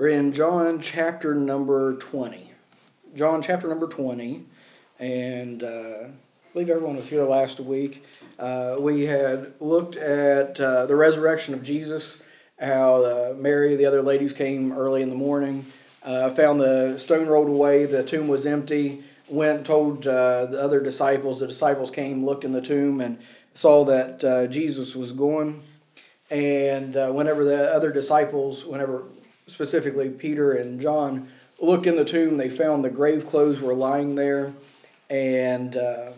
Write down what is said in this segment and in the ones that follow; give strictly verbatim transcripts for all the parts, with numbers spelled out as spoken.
We're in John chapter number twenty. John chapter number twenty. And uh, I believe everyone was here last week. Uh, we had looked at uh, the resurrection of Jesus, how uh, Mary, the other ladies came early in the morning, uh, found the stone rolled away, the tomb was empty, went and told uh, the other disciples. The disciples came, looked in the tomb, and saw that uh, Jesus was gone. And uh, whenever the other disciples, whenever specifically Peter and John looked in the tomb, they found the grave clothes were lying there, and uh,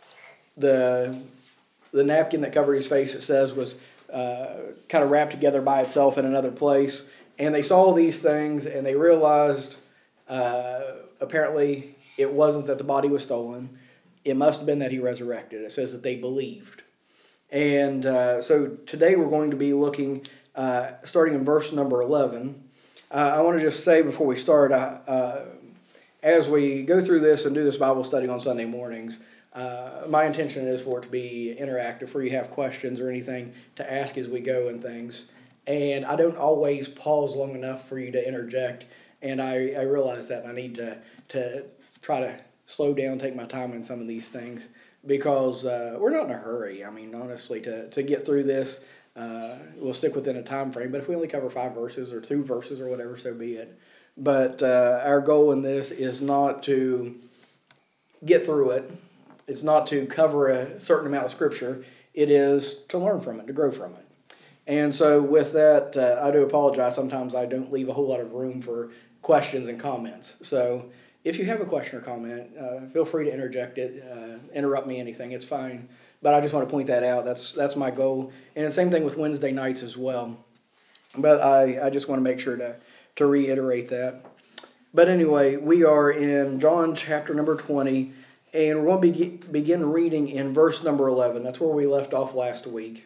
the the napkin that covered his face, it says, was uh, kind of wrapped together by itself in another place. And they saw these things, and they realized uh, apparently it wasn't that the body was stolen. It must have been that he resurrected. It says that they believed. And uh, so today we're going to be looking, uh, starting in verse number eleven. Uh, I want to just say before we start, uh, uh, as we go through this and do this Bible study on Sunday mornings, uh, my intention is for it to be interactive, where you have questions or anything to ask as we go and things. And I don't always pause long enough for you to interject, and I, I realize that I need to, to try to slow down, take my time in some of these things, because uh, we're not in a hurry. I mean, honestly, to, to get through this, uh, we'll stick within a time frame. But if we only cover five verses or two verses or whatever, so be it. But uh, our goal in this is not to get through it. It's not to cover a certain amount of Scripture. It is to learn from it, to grow from it. And so with that, uh, I do apologize. Sometimes I don't leave a whole lot of room for questions and comments. So if you have a question or comment, uh, feel free to interject it, uh, interrupt me, anything. It's fine. But I just want to point that out. That's that's my goal. And the same thing with Wednesday nights as well. But I, I just want to make sure to, to reiterate that. But anyway, we are in John chapter number twenty, and we're going to be, begin reading in verse number eleven. That's where we left off last week.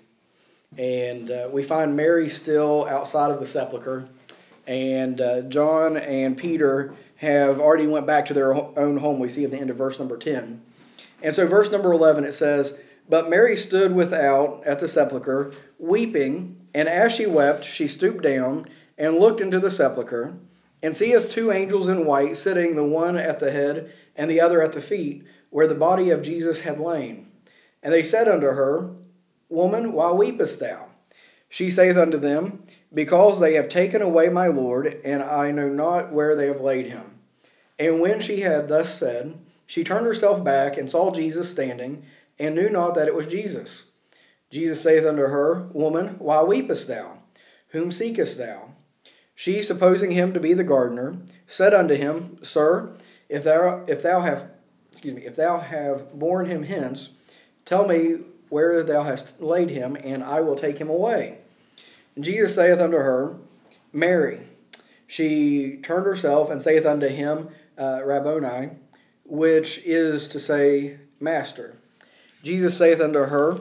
And uh, we find Mary still outside of the sepulcher, and uh, John and Peter have already went back to their own home. We see at the end of verse number ten. And so verse number eleven, it says, "But Mary stood without at the sepulchre, weeping, and as she wept, she stooped down and looked into the sepulchre, and seeth two angels in white sitting, the one at the head and the other at the feet, where the body of Jesus had lain. And they said unto her, Woman, why weepest thou? She saith unto them, Because they have taken away my Lord, and I know not where they have laid him. And when she had thus said, she turned herself back, and saw Jesus standing, and knew not that it was Jesus. Jesus saith unto her, Woman, why weepest thou? Whom seekest thou? She, supposing him to be the gardener, said unto him, Sir, if thou if thou have excuse me, if thou have borne him hence, tell me where thou hast laid him, and I will take him away. And Jesus saith unto her, Mary. She turned herself and saith unto him, uh, Rabboni, which is to say, Master. Jesus saith unto her,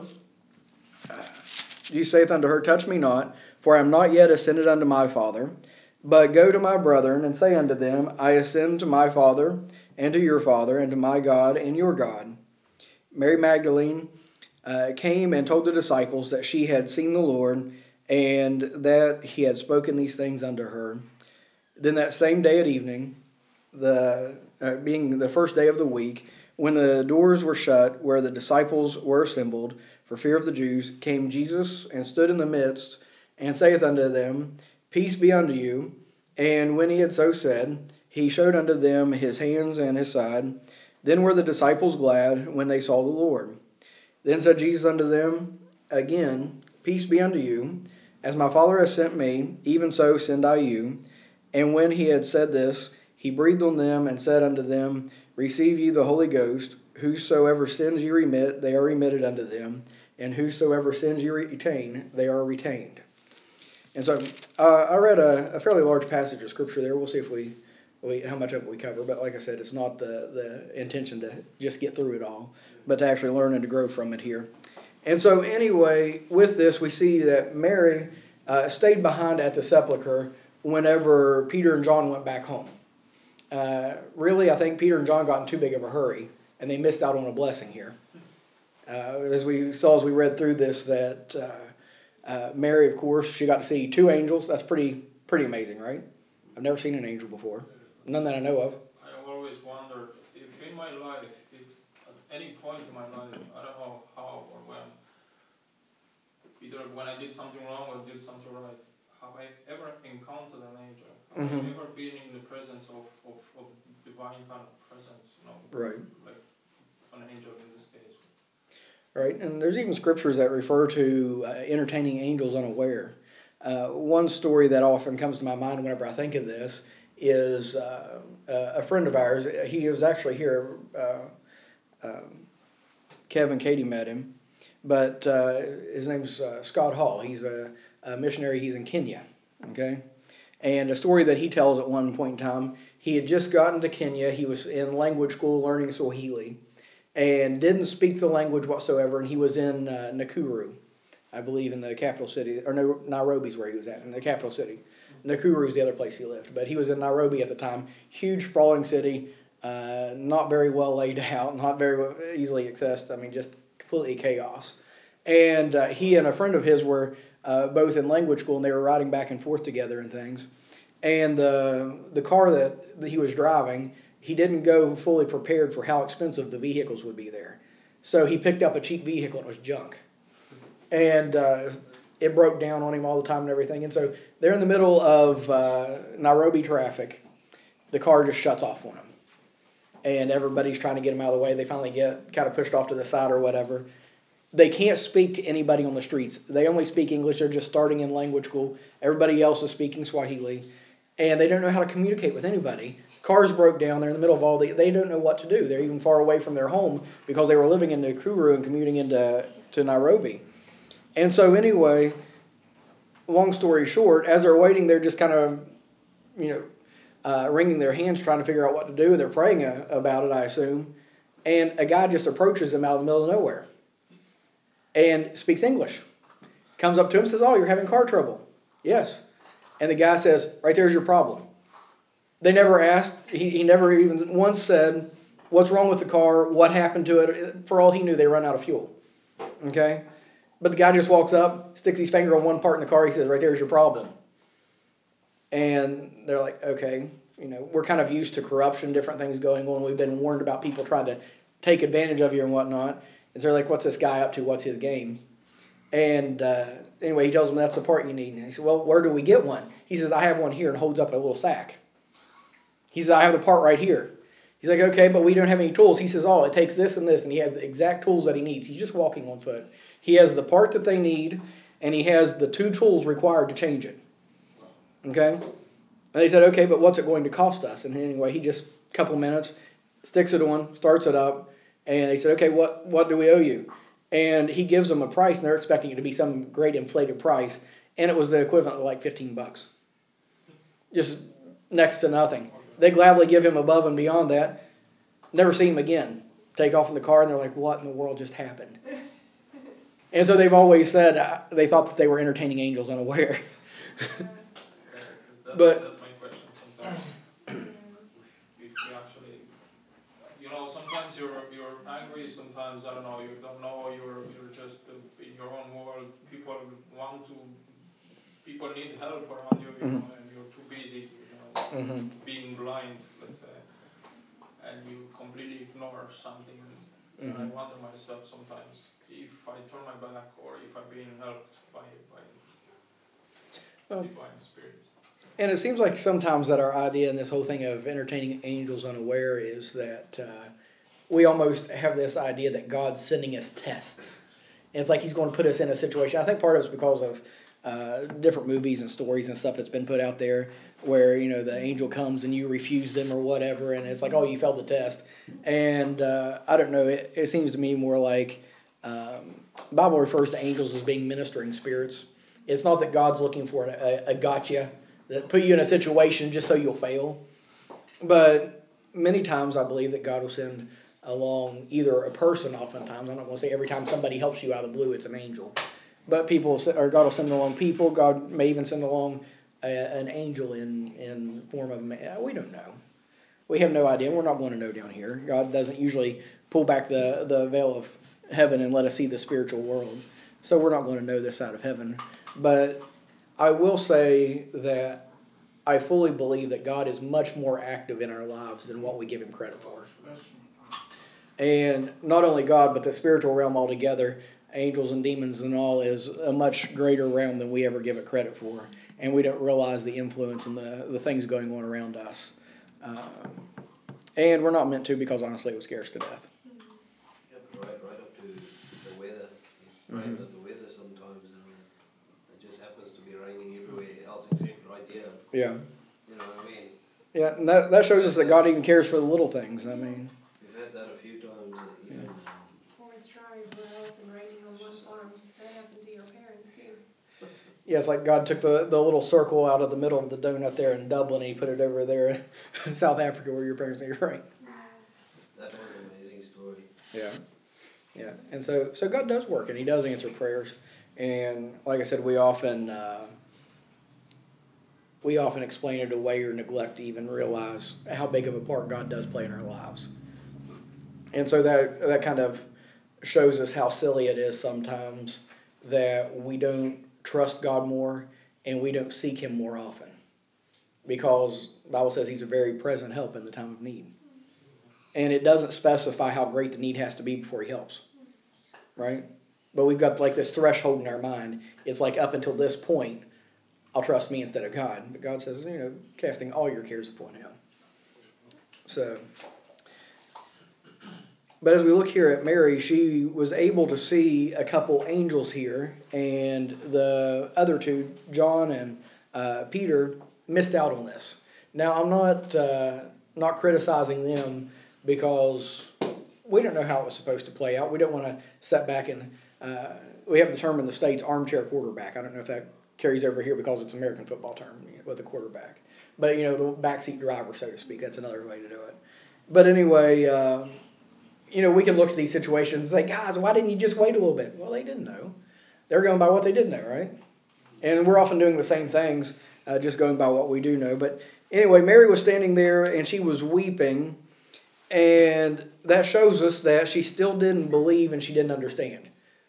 Jesus saith unto her, Touch me not, for I am not yet ascended unto my Father, but go to my brethren, and say unto them, I ascend to my Father, and to your Father, and to my God, and your God. Mary Magdalene uh, came and told the disciples that she had seen the Lord, and that he had spoken these things unto her. Then that same day at evening, the uh, being the first day of the week, when the doors were shut, where the disciples were assembled, for fear of the Jews, came Jesus and stood in the midst, and saith unto them, Peace be unto you. And when he had so said, he showed unto them his hands and his side. Then were the disciples glad when they saw the Lord. Then said Jesus unto them again, Peace be unto you. As my Father has sent me, even so send I you. And when he had said this, he breathed on them and said unto them, Receive ye the Holy Ghost. Whosoever sins ye remit, they are remitted unto them. And whosoever sins ye retain, they are retained. And so uh, I read a, a fairly large passage of Scripture there. We'll see if we, we how much of it we cover. But like I said, it's not the, the intention to just get through it all, but to actually learn and to grow from it here. And so anyway, with this, we see that Mary uh, stayed behind at the sepulchre whenever Peter and John went back home. Uh, really, I think Peter and John got in too big of a hurry, and they missed out on a blessing here. Uh, as we saw as we read through this, that uh, uh, Mary, of course, she got to see two angels. That's pretty pretty amazing, right? I've never seen an angel before. None that I know of. I always wondered if in my life, it, at any point in my life, I don't know how or when, either when I did something wrong or did something right, have I ever encountered an angel? Have mm-hmm. I ever been in the presence of, of, of divine kind of presence, you know? Right. Like an angel in this case. Right, and there's even scriptures that refer to uh, entertaining angels unaware. Uh, one story that often comes to my mind whenever I think of this is uh, uh, a friend of ours. He was actually here. Uh, um, Kev and Katie met him, but uh, his name's uh, Scott Hall. He's a, a missionary. He's in Kenya. Okay, and a story that he tells at one point in time, he had just gotten to Kenya. He was in language school learning Swahili, and didn't speak the language whatsoever. And he was in uh, Nakuru, I believe, in the capital city, or no, Nairobi's where he was at, in the capital city. Nakuru is the other place he lived, but he was in Nairobi at the time. Huge, sprawling city, uh, not very well laid out, not very easily accessed. I mean, just completely chaos. And uh, he and a friend of his were uh, both in language school, and they were riding back and forth together and things. And the the car that, that he was driving, he didn't go fully prepared for how expensive the vehicles would be there. So he picked up a cheap vehicle and it was junk. And uh, it broke down on him all the time and everything. And so they're in the middle of uh, Nairobi traffic. The car just shuts off on him. And everybody's trying to get him out of the way. They finally get kind of pushed off to the side or whatever. They can't speak to anybody on the streets. They only speak English. They're just starting in language school. Everybody else is speaking Swahili. And they don't know how to communicate with anybody. Cars broke down. They're in the middle of all the... They don't know what to do. They're even far away from their home because they were living in Nakuru and commuting into to Nairobi. And so anyway, long story short, as they're waiting, they're just kind of, you know, uh, wringing their hands trying to figure out what to do. They're praying uh, about it, I assume. And a guy just approaches them out of the middle of nowhere and speaks English. Comes up to him and says, "Oh, you're having car trouble." "Yes." And the guy says, "Right there's your problem." They never asked. He, he never even once said, "What's wrong with the car? What happened to it?" For all he knew, they run out of fuel. Okay? But the guy just walks up, sticks his finger on one part in the car. He says, "Right there's your problem." And they're like, okay, you know, we're kind of used to corruption, different things going on. We've been warned about people trying to take advantage of you and whatnot. And so they're like, what's this guy up to? What's his game? And uh, anyway, he tells them that's the part you need. And he said, well, where do we get one? He says, I have one here, and holds up a little sack. He says, I have the part right here. He's like, okay, but we don't have any tools. He says, oh, it takes this and this, and he has the exact tools that he needs. He's just walking on foot. He has the part that they need, and he has the two tools required to change it. Okay? And they said, okay, but what's it going to cost us? And anyway, he just, a couple minutes, sticks it on, starts it up, and they said, okay, what, what do we owe you? And he gives them a price, and they're expecting it to be some great inflated price, and it was the equivalent of like fifteen bucks. Just next to nothing. They gladly give him above and beyond that. Never see him again. Take off in the car, and they're like, what in the world just happened? And so they've always said uh, they thought that they were entertaining angels unaware. That's, but that's my question sometimes. If we actually, you know, sometimes you're you're angry. Sometimes I don't know. You don't know. You're you're just uh, in your own world. People want to. People need help around you, you mm-hmm. know, and you're too busy, you know, mm-hmm. being blind, let's say, and you completely ignore something. And mm-hmm. I wonder myself sometimes if I turn my back or if I'm being helped by by well, divine spirit. And it seems like sometimes that our idea in this whole thing of entertaining angels unaware is that uh, we almost have this idea that God's sending us tests. And it's like he's going to put us in a situation. I think part of it's because of uh, different movies and stories and stuff that's been put out there where, you know, the angel comes and you refuse them or whatever. And it's like, oh, you failed the test. And uh, I don't know. It, it seems to me more like um, the Bible refers to angels as being ministering spirits. It's not that God's looking for a, a gotcha that put you in a situation just so you'll fail. But many times I believe that God will send along either a person, oftentimes. I'm not going to say every time somebody helps you out of the blue, it's an angel. But people, or God will send along people. God may even send along a, an angel in, in form of a man. We don't know. We have no idea. We're not going to know down here. God doesn't usually pull back the, the veil of heaven and let us see the spiritual world. So we're not going to know this side of heaven. But I will say that I fully believe that God is much more active in our lives than what we give him credit for. And not only God, but the spiritual realm altogether, angels and demons and all, is a much greater realm than we ever give it credit for. And we don't realize the influence and the, the things going on around us. Um, and we're not meant to, because honestly it would scare us to death. Yeah, but right, right up to the weather. Right mm-hmm. About the weather sometimes. I mean, it just happens to be raining everywhere else except right here. Yeah. You know what I mean? Yeah, and that, that shows us that God even cares for the little things. I mean, we've had that a few times. Even, yeah. Or it's dry everywhere else and raining on one farm. That happened to your parents too. Yeah, it's like God took the, the little circle out of the middle of the donut there in Dublin, and he put it over there in South Africa where your parents need rain. That was an amazing story. Yeah. Yeah. And so so God does work, and he does answer prayers. And like I said, we often uh, we often explain it away or neglect to even realize how big of a part God does play in our lives. And so that that kind of shows us how silly it is sometimes that we don't trust God more and we don't seek him more often. Because the Bible says he's a very present help in the time of need. And it doesn't specify how great the need has to be before he helps. Right? But we've got like this threshold in our mind. It's like up until this point, I'll trust me instead of God. But God says, you know, casting all your cares upon him. So, but as we look here at Mary, she was able to see a couple angels here, and the other two, John and uh, Peter, missed out on this. Now, I'm not uh, not criticizing them because we don't know how it was supposed to play out. We don't want to sit back and uh, we have the term in the States, armchair quarterback. I don't know if that carries over here because it's an American football term, you know, with a quarterback. But, you know, the backseat driver, so to speak. That's another way to do it. But anyway, uh, you know, we can look at these situations and say, guys, why didn't you just wait a little bit? Well, they didn't know. They're going by what they did know, right? And we're often doing the same things, uh, just going by what we do know. But anyway, Mary was standing there and she was weeping. And that shows us that she still didn't believe and she didn't understand.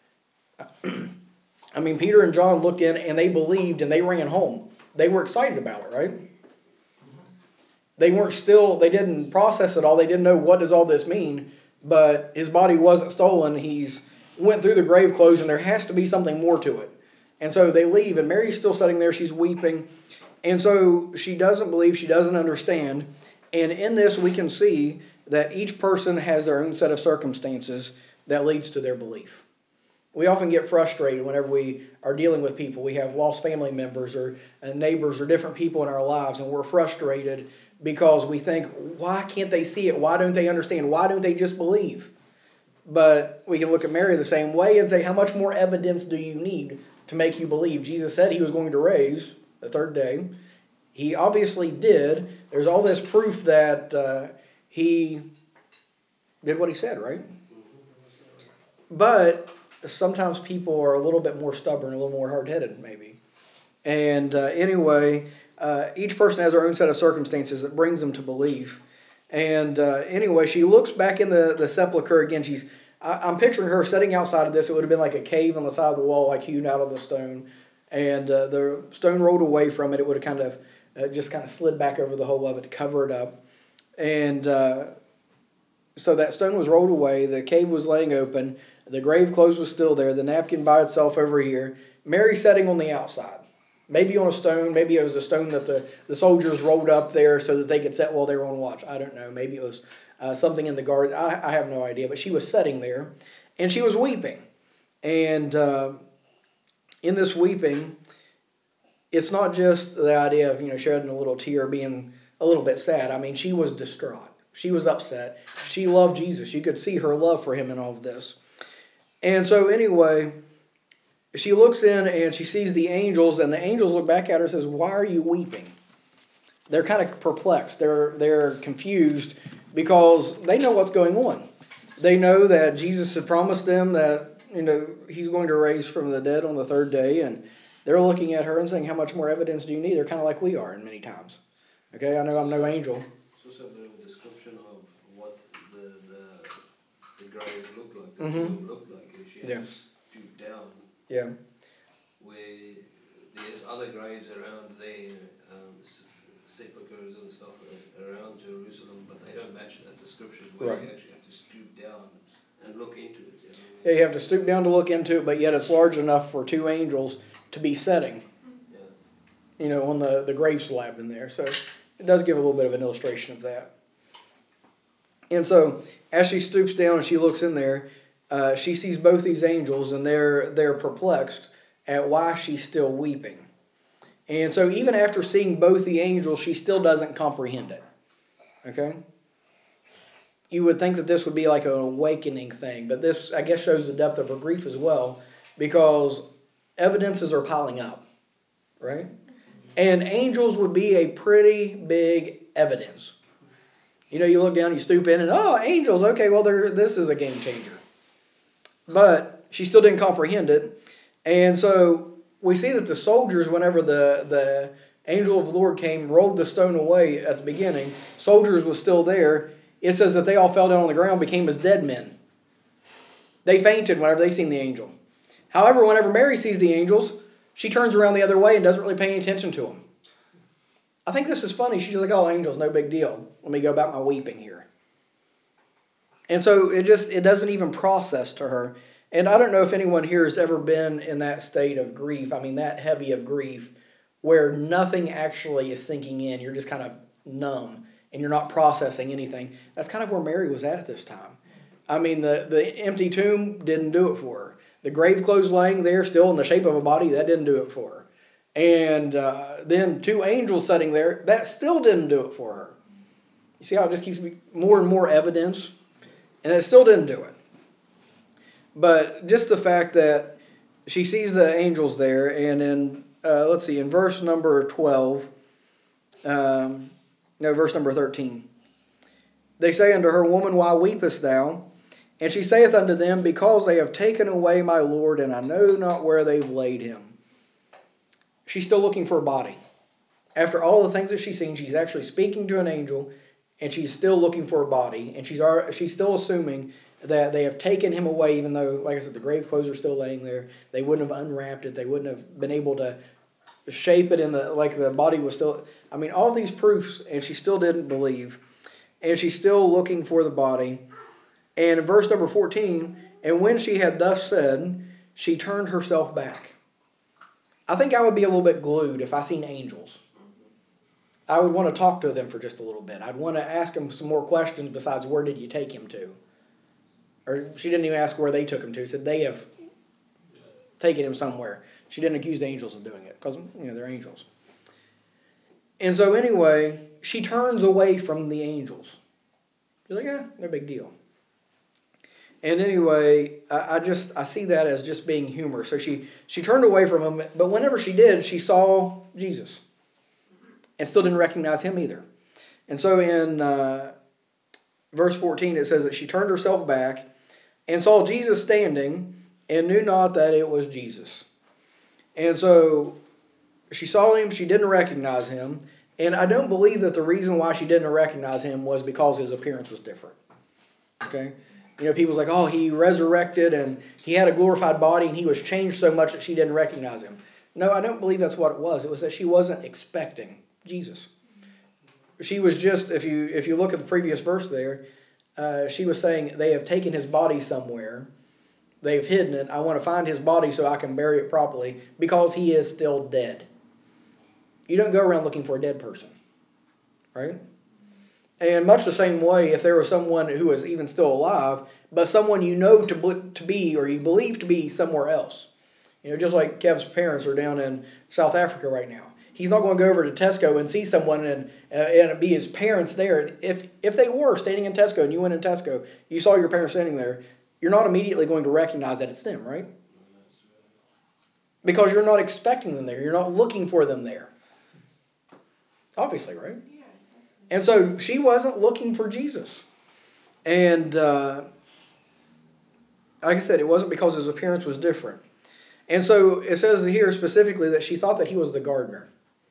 I mean, Peter and John looked in and they believed and they ran home. They were excited about it, right? They weren't still, they didn't process it all. They didn't know, what does all this mean? But his body wasn't stolen. He's went through the grave clothes and there has to be something more to it. And so they leave and Mary's still sitting there. She's weeping. And so she doesn't believe, she doesn't understand. And in this we can see that each person has their own set of circumstances that leads to their belief. We often get frustrated whenever we are dealing with people. We have lost family members or neighbors or different people in our lives, and we're frustrated because we think, why can't they see it? Why don't they understand? Why don't they just believe? But we can look at Mary the same way and say, how much more evidence do you need to make you believe? Jesus said he was going to raise the third day. He obviously did. There's all this proof that uh, he did what he said, right? But sometimes people are a little bit more stubborn, a little more hard-headed, maybe. And uh, anyway, uh, each person has their own set of circumstances that brings them to belief. And uh, anyway, she looks back in the, the sepulcher again. She's, I, I'm picturing her sitting outside of this. It would have been like a cave on the side of the wall, like hewn out of the stone. And uh, the stone rolled away from it. It would have kind of uh, just kind of slid back over the whole of it to cover it up. And uh, so that stone was rolled away. The cave was laying open. The grave clothes was still there. The napkin by itself over here. Mary sitting on the outside. Maybe on a stone. Maybe it was a stone that the, the soldiers rolled up there so that they could sit while they were on watch. I don't know. Maybe it was uh, something in the garden. I, I have no idea. But she was sitting there. And she was weeping. And uh, in this weeping, it's not just the idea of, you know, shedding a little tear, being a little bit sad. I mean, she was distraught. She was upset. She loved Jesus. You could see her love for him in all of this. And so anyway, she looks in and she sees the angels, and the angels look back at her and says, why are you weeping? They're kind of perplexed. They're they're confused because they know what's going on. They know that Jesus had promised them that, you know, he's going to raise from the dead on the third day, and they're looking at her and saying, how much more evidence do you need? They're kind of like we are in many times. Okay, I know I'm no angel. So it's a bit of a description of what the the, the grave looked like, the mm-hmm. tomb looked like. She had yeah. to stoop down. Yeah. Where there's other graves around there, um, scriptures where Right. you actually have to stoop down and look into it. You know? Yeah, you have to stoop down to look into it, but yet it's large enough for two angels to be setting, Yeah. you know, on the, the grave slab in there. So it does give a little bit of an illustration of that. And so as she stoops down and she looks in there, uh, she sees both these angels, and they're they're perplexed at why she's still weeping. And so even after seeing both the angels, she still doesn't comprehend it. Okay? You would think that this would be like an awakening thing, but this, I guess, shows the depth of her grief as well, because evidences are piling up, right? And angels would be a pretty big evidence. You know, you look down, you stoop in, and oh, angels, okay, well, this is a game changer. But she still didn't comprehend it, and so we see that the soldiers, whenever the, the angel of the Lord came, rolled the stone away at the beginning, soldiers was still there. It says that they all fell down on the ground, became as dead men. They fainted whenever they seen the angel. However, whenever Mary sees the angels, she turns around the other way and doesn't really pay any attention to them. I think this is funny. She's like, oh, angels, no big deal. Let me go about my weeping here. And so it just, it doesn't even process to her. And I don't know if anyone here has ever been in that state of grief, I mean, that heavy of grief, where nothing actually is sinking in. You're just kind of numb, and you're not processing anything. That's kind of where Mary was at at this time. I mean, the, the empty tomb didn't do it for her. The grave clothes laying there, still in the shape of a body, that didn't do it for her. And uh, then two angels sitting there, that still didn't do it for her. You see how it just keeps more and more evidence? And it still didn't do it. But just the fact that she sees the angels there, and in, uh, let's see, in verse number twelve, um, no, verse number thirteen. They say unto her, Woman, why weepest thou? And she saith unto them, Because they have taken away my Lord, and I know not where they've laid him. She's still looking for a body. After all the things that she's seen, she's actually speaking to an angel, and she's still looking for a body. And she's she's still assuming that they have taken him away, even though, like I said, the grave clothes are still laying there. They wouldn't have unwrapped it. They wouldn't have been able to shape it in the, like the body was still, I mean, all these proofs, and she still didn't believe. And she's still looking for the body. And in verse number fourteen, and when she had thus said, she turned herself back. I think I would be a little bit glued if I seen angels. I would want to talk to them for just a little bit. I'd want to ask them some more questions besides, where did you take him to? Or she didn't even ask where they took him to. She said they have taken him somewhere. She didn't accuse the angels of doing it because, you know, they're angels. And so anyway, she turns away from the angels. She's like, yeah, no big deal. And anyway, I, I just I see that as just being humor. So she, she turned away from him, but whenever she did, she saw Jesus. And still didn't recognize him either. And so in uh, verse fourteen, it says that she turned herself back and saw Jesus standing and knew not that it was Jesus. And so she saw him, she didn't recognize him. And I don't believe that the reason why she didn't recognize him was because his appearance was different. Okay? You know, people's like, oh, he resurrected and he had a glorified body and he was changed so much that she didn't recognize him. No, I don't believe that's what it was. It was that she wasn't expecting Jesus. She was just, if you if you look at the previous verse there, uh, she was saying, they have taken his body somewhere. They've hidden it. I want to find his body so I can bury it properly because he is still dead. You don't go around looking for a dead person, right? And much the same way, if there was someone who was even still alive, but someone you know to to be or you believe to be somewhere else. You know, just like Kev's parents are down in South Africa right now. He's not going to go over to Tesco and see someone and uh, and be his parents there. And if if they were standing in Tesco and you went in Tesco, you saw your parents standing there, you're not immediately going to recognize that it's them, right? Because you're not expecting them there. You're not looking for them there. Obviously, right? Yeah. And so she wasn't looking for Jesus. And uh, like I said, it wasn't because his appearance was different. And so it says here specifically that she thought that he was the gardener.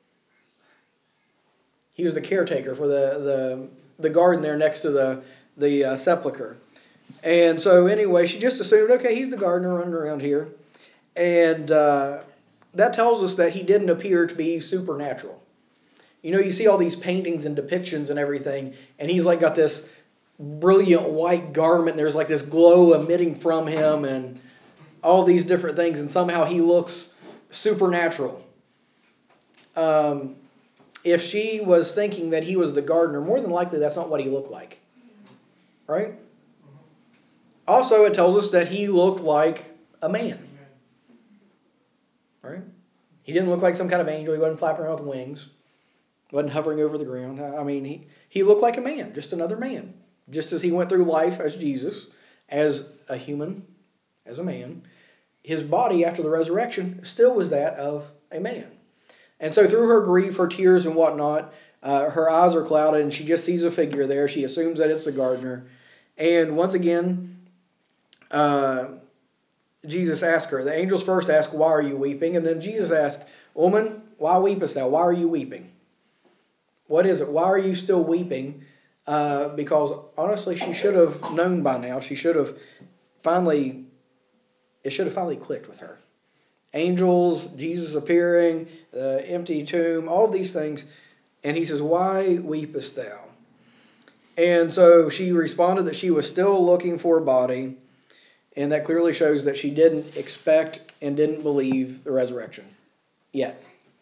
He was the caretaker for the the, the garden there next to the, the uh, sepulcher. And so anyway, she just assumed, okay, he's the gardener running around here. And uh, that tells us that he didn't appear to be supernatural. You know, you see all these paintings and depictions and everything, and he's like got this brilliant white garment. There's like this glow emitting from him and all these different things. And somehow he looks supernatural. Um, if she was thinking that he was the gardener, more than likely that's not what he looked like. Right? Also, it tells us that he looked like a man. Right? He didn't look like some kind of angel. He wasn't flapping around with wings. He wasn't hovering over the ground. I mean, he, he looked like a man, just another man. Just as he went through life as Jesus, as a human, as a man, his body after the resurrection still was that of a man. And so through her grief, her tears and whatnot, uh, her eyes are clouded and she just sees a figure there. She assumes that it's the gardener. And once again, uh, Jesus asked her. The angels first asked, "Why are you weeping?" And then Jesus asked, "Woman, why weepest thou? Why are you weeping? What is it? Why are you still weeping?" Uh, because honestly, she should have known by now. She should have finally, it should have finally clicked with her. Angels, Jesus appearing, the empty tomb, all of these things. And he says, "Why weepest thou?" And so she responded that she was still looking for a body. And that clearly shows that she didn't expect and didn't believe the resurrection yet.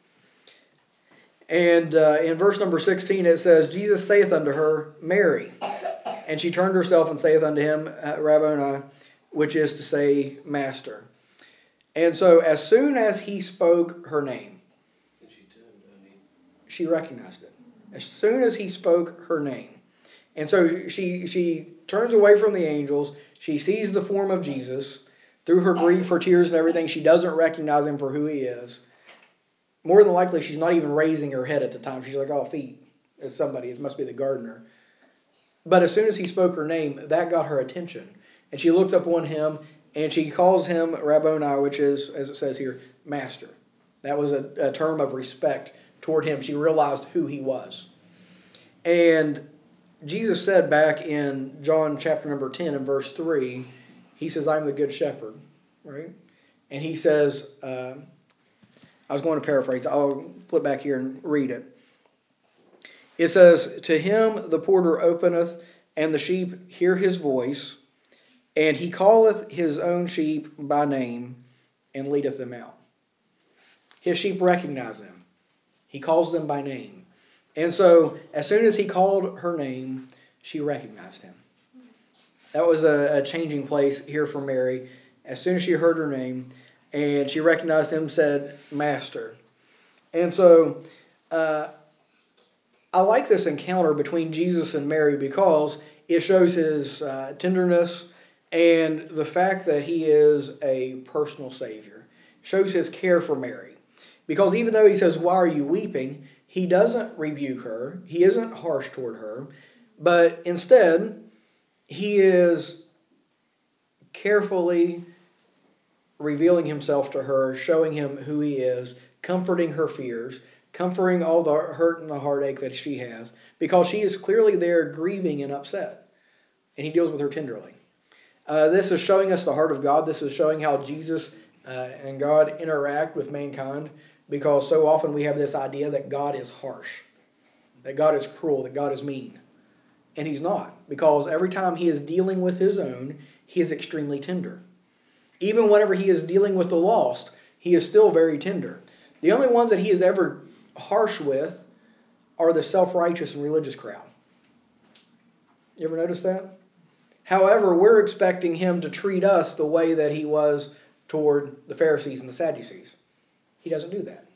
And uh, in verse number sixteen it says, "Jesus saith unto her, Mary. And she turned herself and saith unto him, Rabboni, which is to say, Master." And so as soon as he spoke her name, she recognized it. As soon as he spoke her name. And so she she turns away from the angels. She sees the form of Jesus. Through her grief, her tears and everything, she doesn't recognize him for who he is. More than likely, she's not even raising her head at the time. She's like, "Oh, feet. It's somebody. It must be the gardener." But as soon as he spoke her name, that got her attention. And she looks up on him, and she calls him Rabboni, which is, as it says here, Master. That was a, a term of respect toward him. She realized who he was. And Jesus said back in John chapter number ten and verse three, he says, "I'm the good shepherd." Right? And he says, uh, I was going to paraphrase. I'll flip back here and read it. It says, "To him the porter openeth, and the sheep hear his voice, and he calleth his own sheep by name, and leadeth them out." His sheep recognize him. He calls them by name. And so, as soon as he called her name, she recognized him. That was a, a changing place here for Mary. As soon as she heard her name, and she recognized him, said, "Master." And so, uh, I like this encounter between Jesus and Mary because it shows his uh, tenderness and the fact that he is a personal Savior. It shows his care for Mary. Because even though he says, "Why are you weeping?" he doesn't rebuke her. He isn't harsh toward her. But instead, he is carefully revealing himself to her, showing him who he is, comforting her fears, comforting all the hurt and the heartache that she has, because she is clearly there grieving and upset. And he deals with her tenderly. Uh, this is showing us the heart of God. This is showing how Jesus uh, and God interact with mankind, because so often we have this idea that God is harsh, that God is cruel, that God is mean. And he's not, because every time he is dealing with his own, he is extremely tender. Even whenever he is dealing with the lost, he is still very tender. The only ones that he is ever harsh with are the self-righteous and religious crowd. You ever notice that? However, we're expecting him to treat us the way that he was toward the Pharisees and the Sadducees. He doesn't do that.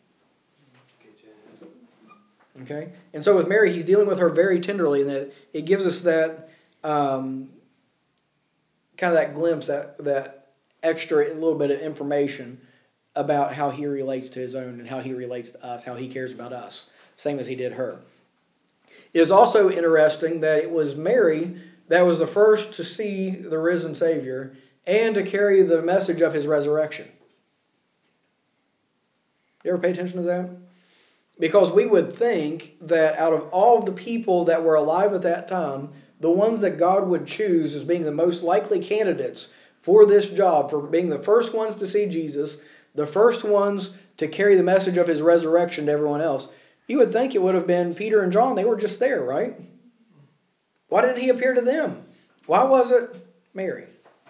Okay? And so with Mary, he's dealing with her very tenderly, and that it gives us that um, kind of that glimpse, that that extra little bit of information about how he relates to his own and how he relates to us, how he cares about us, same as he did her. It is also interesting that it was Mary that was the first to see the risen Savior and to carry the message of his resurrection. You ever pay attention to that? Because we would think that out of all of the people that were alive at that time, the ones that God would choose as being the most likely candidates for this job, for being the first ones to see Jesus, the first ones to carry the message of his resurrection to everyone else, you would think it would have been Peter and John. They were just there, right? Why didn't he appear to them? Why was it Mary?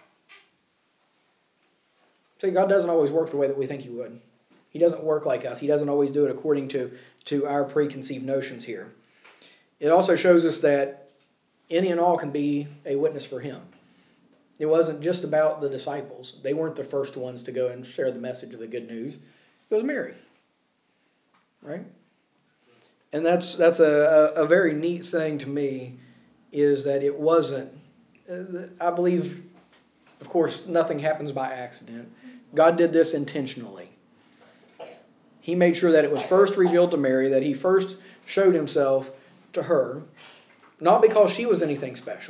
See, God doesn't always work the way that we think he would. He doesn't work like us. He doesn't always do it according to, to our preconceived notions here. It also shows us that any and all can be a witness for him. It wasn't just about the disciples. They weren't the first ones to go and share the message of the good news. It was Mary. Right? And that's that's a, a, a very neat thing to me, is that it wasn't, I believe, of course, nothing happens by accident. God did this intentionally. He made sure that it was first revealed to Mary, that he first showed himself to her, not because she was anything special,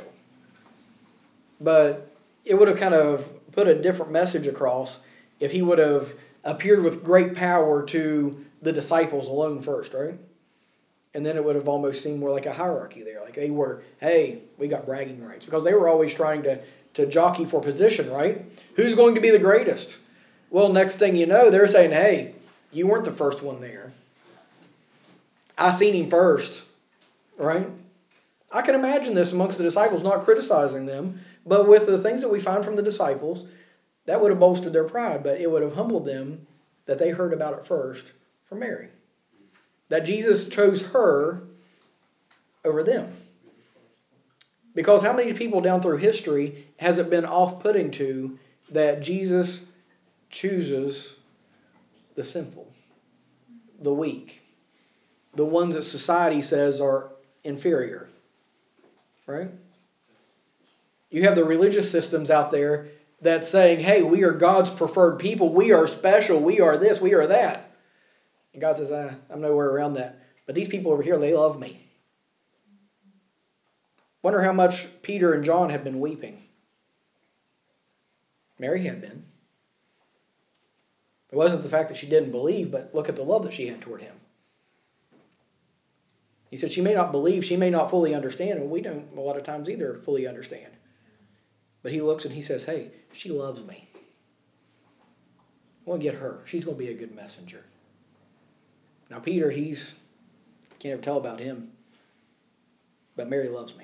but it would have kind of put a different message across if he would have appeared with great power to the disciples alone first, right? And then it would have almost seemed more like a hierarchy there. Like they were, hey, we got bragging rights. Because they were always trying to, to jockey for position, right? Who's going to be the greatest? Well, next thing you know, they're saying, hey, you weren't the first one there. I seen him first, right? I can imagine this amongst the disciples, not criticizing them, but with the things that we find from the disciples, that would have bolstered their pride, but it would have humbled them that they heard about it first from Mary. That Jesus chose her over them. Because how many people down through history has it been off-putting to that Jesus chooses the simple, the weak, the ones that society says are inferior, right? You have the religious systems out there that's saying, hey, we are God's preferred people, we are special, we are this, we are that. And God says, ah, I'm nowhere around that. But these people over here, they love me. Wonder how much Peter and John had been weeping. Mary had been. It wasn't the fact that she didn't believe, but look at the love that she had toward him. He said she may not believe, she may not fully understand, and we don't a lot of times either fully understand. But he looks and he says, hey, she loves me. I want to get her. She's going to be a good messenger. Now Peter, he's, can't ever tell about him, but Mary loves me.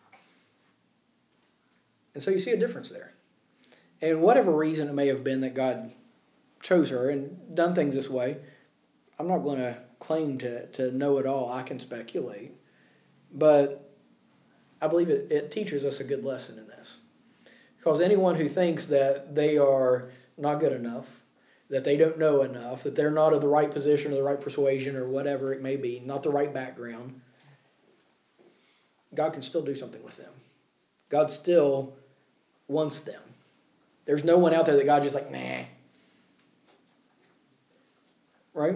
And so you see a difference there. And whatever reason it may have been that God chose her and done things this way, I'm not going to claim to, to know it all. I can speculate. But I believe it, it teaches us a good lesson in this. Because anyone who thinks that they are not good enough, that they don't know enough, that they're not of the right position or the right persuasion or whatever it may be, not the right background, God can still do something with them. God still wants them. There's no one out there that God's just like, nah. Right?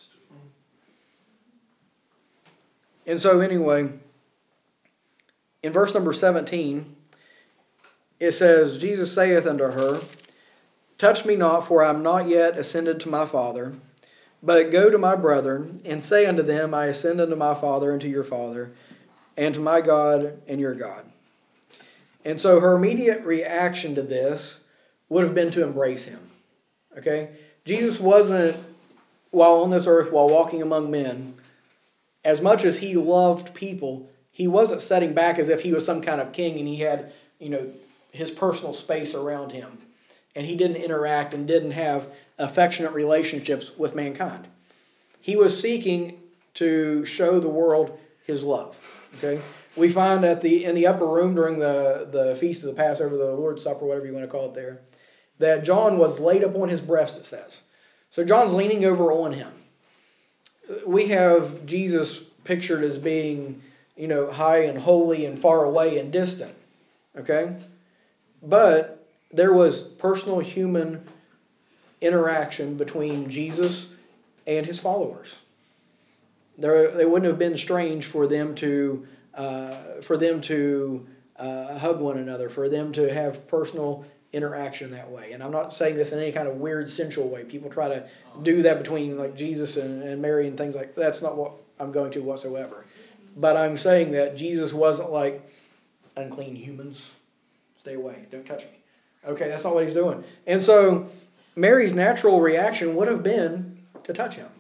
And so anyway, in verse number seventeen, it says, Jesus saith unto her, touch me not, for I am not yet ascended to my Father, but go to my brethren, and say unto them, I ascend unto my Father and to your Father, and to my God and your God. And so her immediate reaction to this would have been to embrace him. Okay? Jesus wasn't, while on this earth, while walking among men, as much as he loved people, he wasn't setting back as if he was some kind of king and he had, you know, his personal space around him. And he didn't interact and didn't have affectionate relationships with mankind. He was seeking to show the world his love. Okay? We find at the in the upper room during the, the feast of the Passover, the Lord's Supper, whatever you want to call it there, that John was laid up on his breast, it says. So John's leaning over on him. We have Jesus pictured as being, you know, high and holy and far away and distant. Okay? But there was personal human interaction between Jesus and his followers. There, it wouldn't have been strange for them to uh, for them to uh, hug one another, for them to have personal interaction that way. And I'm not saying this in any kind of weird sensual way. People try to do that between like Jesus and, and Mary and things like that. That's not what I'm going to whatsoever. But I'm saying that Jesus wasn't like, unclean humans, stay away, don't touch me. Okay, that's not what he's doing. And so Mary's natural reaction would have been to touch him.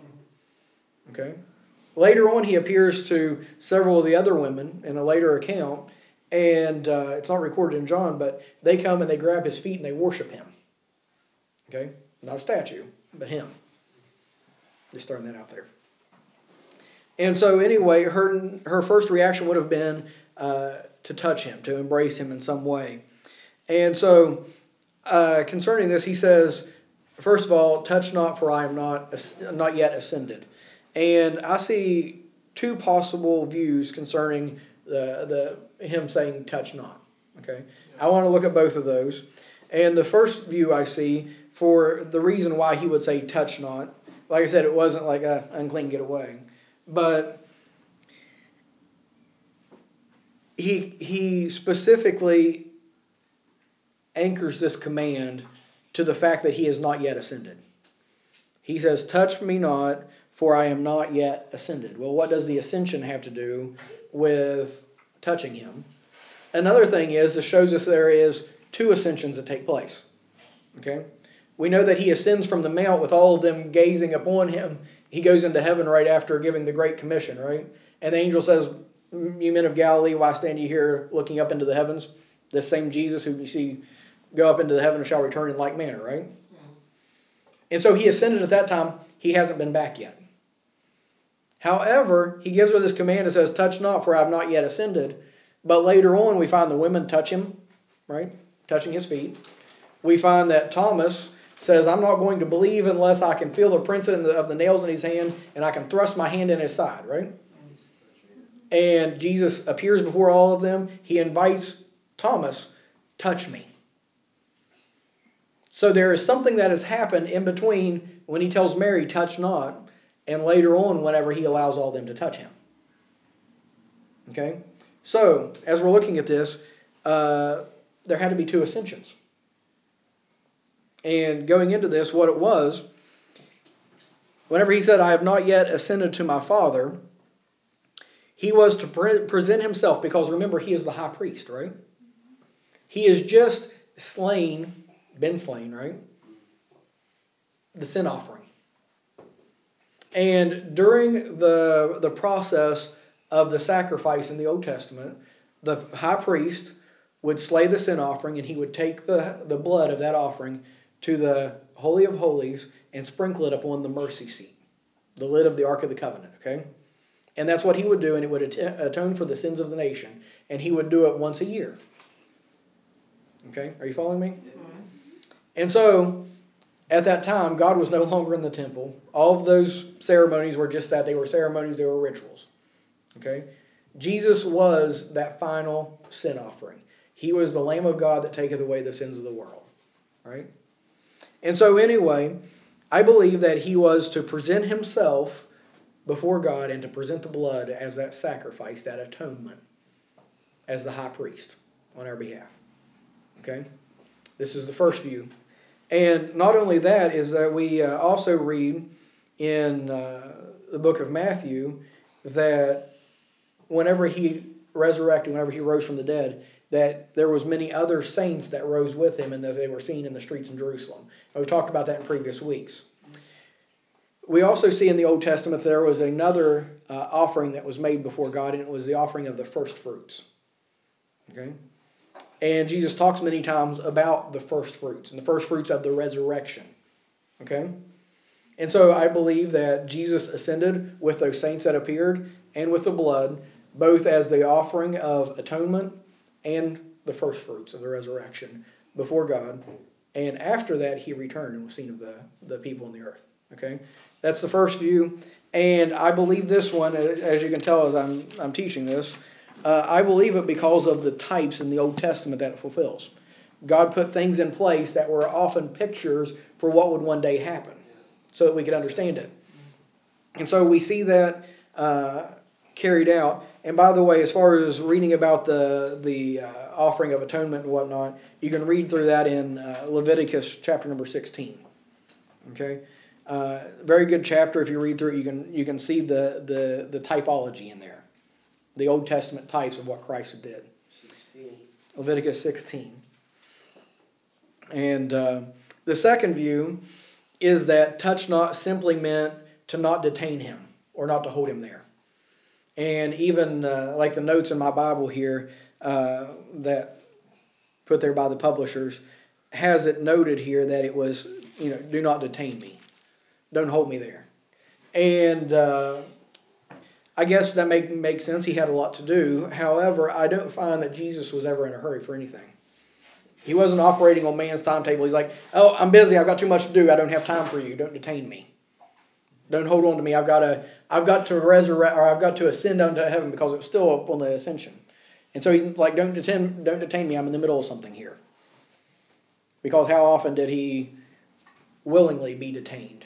Okay? Later on, he appears to several of the other women in a later account, And uh, it's not recorded in John, but they come and they grab his feet and they worship him. Okay? Not a statue, but him. Just throwing that out there. And so anyway, her her first reaction would have been uh, to touch him, to embrace him in some way. And so uh, concerning this, he says, first of all, touch not, for I am not not yet ascended. And I see two possible views concerning the the him saying touch not. Okay, I want to look at both of those. And the first view I see for the reason why he would say touch not, like I said, it wasn't like a unclean, get away. But he he specifically anchors this command to the fact that he is not yet ascended. He says, touch me not, for I am not yet ascended. Well, what does the ascension have to do with touching him? Another thing is, it shows us there is two ascensions that take place. Okay? We know that he ascends from the mount with all of them gazing upon him. He goes into heaven right after giving the Great Commission, right? And the angel says, you men of Galilee, why stand ye here looking up into the heavens? This same Jesus who you see go up into the heaven shall return in like manner, right? And so he ascended at that time. He hasn't been back yet. However, he gives her this command and says, touch not, for I have not yet ascended. But later on, we find the women touch him, right? Touching his feet. We find that Thomas says, I'm not going to believe unless I can feel the prints of the, of the nails in his hand and I can thrust my hand in his side, right? And Jesus appears before all of them. He invites Thomas, touch me. So there is something that has happened in between when he tells Mary, touch not, and later on whenever he allows all them to touch him. Okay? So, as we're looking at this, uh, there had to be two ascensions. And going into this, what it was, whenever he said, I have not yet ascended to my Father, he was to pre- present himself, because remember, he is the high priest, right? He is just slain, been slain, right? The sin offering. And during the, the process of the sacrifice in the Old Testament, the high priest would slay the sin offering, and he would take the, the blood of that offering to the Holy of Holies and sprinkle it upon the mercy seat, the lid of the Ark of the Covenant, okay? And that's what he would do, and it would atone for the sins of the nation. And he would do it once a year. Okay, are you following me? Yeah. And so, at that time, God was no longer in the temple. All of those ceremonies were just that. They were ceremonies, they were rituals. Okay? Jesus was that final sin offering. He was the Lamb of God that taketh away the sins of the world. Right? And so anyway, I believe that he was to present himself before God and to present the blood as that sacrifice, that atonement, as the high priest on our behalf. Okay? This is the first view. And not only that, is that we uh, also read in uh, the book of Matthew that whenever he resurrected, whenever he rose from the dead, that there was many other saints that rose with him and that they were seen in the streets in Jerusalem. And we talked about that in previous weeks. We also see in the Old Testament that there was another uh, offering that was made before God, and it was the offering of the first fruits. Okay? And Jesus talks many times about the first fruits, and the first fruits of the resurrection. Okay? And so I believe that Jesus ascended with those saints that appeared, and with the blood, both as the offering of atonement and the first fruits of the resurrection before God. And after that, he returned and was seen of the, the people in the earth. Okay? That's the first view. And I believe this one, as you can tell as I'm, I'm teaching this, uh, I believe it because of the types in the Old Testament that it fulfills. God put things in place that were often pictures for what would one day happen, so that we could understand it. And so we see that uh, carried out. And by the way, as far as reading about the, the uh, offering of atonement and whatnot, you can read through that in uh, Leviticus chapter number sixteen. Okay? Uh, very good chapter. If you read through it, you can you can see the, the, the typology in there. The Old Testament types of what Christ did. sixteen. Leviticus sixteen. And uh, the second view is that touch not simply meant to not detain him or not to hold him there. And even uh, like the notes in my Bible here, uh, that put there by the publishers has it noted here that it was, you know, do not detain me. Don't hold me there. And uh, I guess that make, makes sense. He had a lot to do. However, I don't find that Jesus was ever in a hurry for anything. He wasn't operating on man's timetable. He's like, oh, I'm busy. I've got too much to do. I don't have time for you. Don't detain me. Don't hold on to me. I've got to, I've got to resurrect, or I've got to ascend unto heaven, because it was still up on the ascension. And so he's like, don't detain, don't detain me. I'm in the middle of something here. Because how often did he willingly be detained?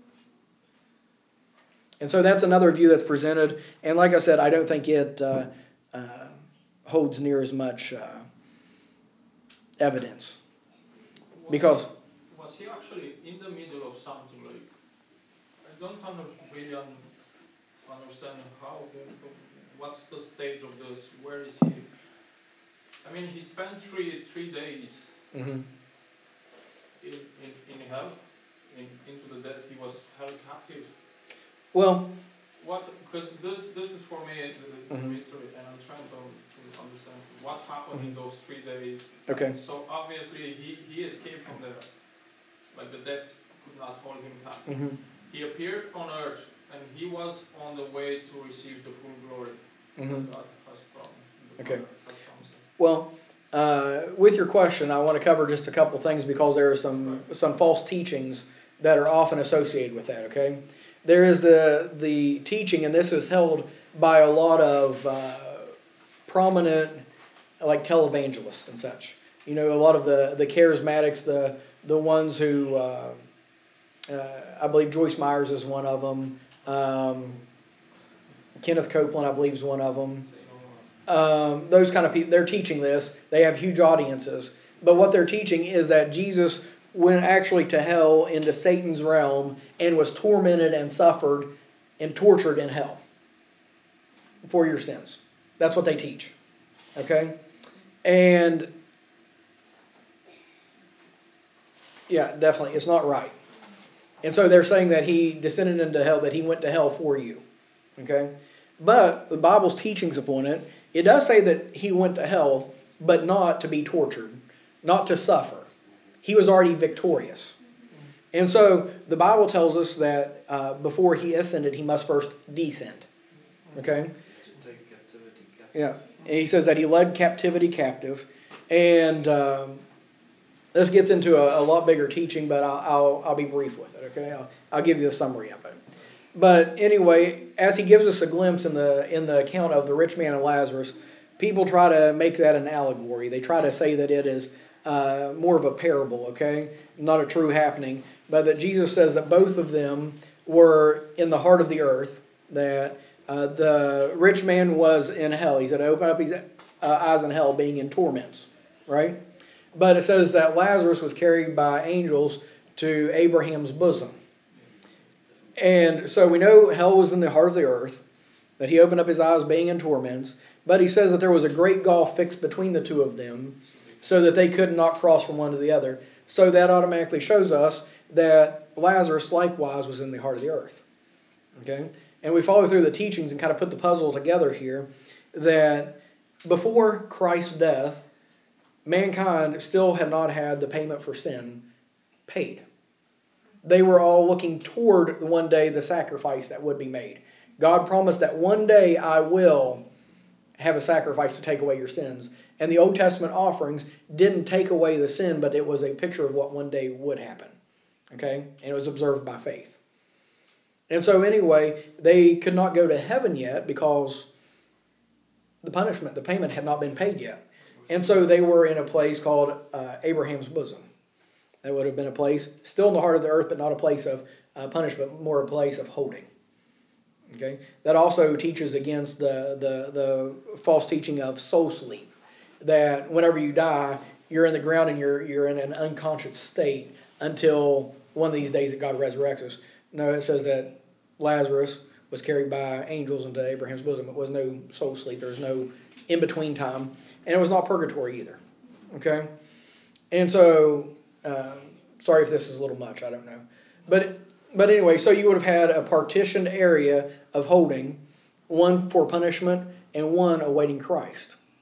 And so that's another view that's presented. And like I said, I don't think it uh, uh, holds near as much uh, evidence. Was Because... He, was he actually in the middle of something? Like, I don't under, really un, understand how, what's the stage of this? Where is he? I mean, he spent three three days Mm-hmm. in, in, in hell, in, into the death. He was held captive. Well, what? Because this this is for me it's mm-hmm. a mystery, and I'm trying to, to understand what happened mm-hmm. in those three days. Okay. So obviously he, he escaped from there. Like the death could not hold him captive. Mm-hmm. He appeared on earth, and he was on the way to receive the full glory mm-hmm. that God has promised. Okay. Has promised him. Well, uh, with your question, I want to cover just a couple things, because there are some right. some false teachings that are often associated with that. Okay, there is the the teaching, and this is held by a lot of uh, prominent, like televangelists and such. You know, a lot of the the charismatics, the the ones who uh, uh, I believe Joyce Myers is one of them. Um, Kenneth Copeland, I believe, is one of them. Um, those kind of people, they're teaching this. They have huge audiences. But what they're teaching is that Jesus went actually to hell, into Satan's realm, and was tormented and suffered and tortured in hell for your sins. That's what they teach. Okay? And yeah, definitely, it's not right. And so they're saying that he descended into hell, that he went to hell for you. Okay? But the Bible's teachings upon it, it does say that he went to hell, but not to be tortured, not to suffer. He was already victorious. And so the Bible tells us that uh, before he ascended, he must first descend. Okay? To take captivity captive. Yeah. And he says that he led captivity captive. And um, this gets into a, a lot bigger teaching, but I'll, I'll, I'll be brief with it. Okay? I'll, I'll give you the summary of it. But anyway, as he gives us a glimpse in the in the account of the rich man and Lazarus, people try to make that an allegory. They try to say that it is uh, more of a parable, okay, not a true happening, but that Jesus says that both of them were in the heart of the earth, that uh, the rich man was in hell. He said, open up his uh, eyes in hell, being in torments, right? But it says that Lazarus was carried by angels to Abraham's bosom. And so we know hell was in the heart of the earth, that he opened up his eyes being in torments, but he says that there was a great gulf fixed between the two of them so that they could not cross from one to the other. So that automatically shows us that Lazarus likewise was in the heart of the earth. Okay? And we follow through the teachings and kind of put the puzzle together here that before Christ's death, mankind still had not had the payment for sin paid. They were all looking toward one day the sacrifice that would be made. God promised that one day I will have a sacrifice to take away your sins. And the Old Testament offerings didn't take away the sin, but it was a picture of what one day would happen. Okay? And it was observed by faith. And so anyway, they could not go to heaven yet because the punishment, the payment had not been paid yet. And so they were in a place called uh, Abraham's bosom. That would have been a place, still in the heart of the earth, but not a place of uh, punishment, more a place of holding. Okay, that also teaches against the, the, the false teaching of soul sleep, that whenever you die, you're in the ground and you're you're in an unconscious state until one of these days that God resurrects us. No, it says that Lazarus was carried by angels into Abraham's bosom. It was no soul sleep. There was no in-between time. And it was not purgatory either. Okay? And so... Um, sorry if this is a little much, I don't know. But but anyway, so you would have had a partitioned area of holding, one for punishment and one awaiting Christ.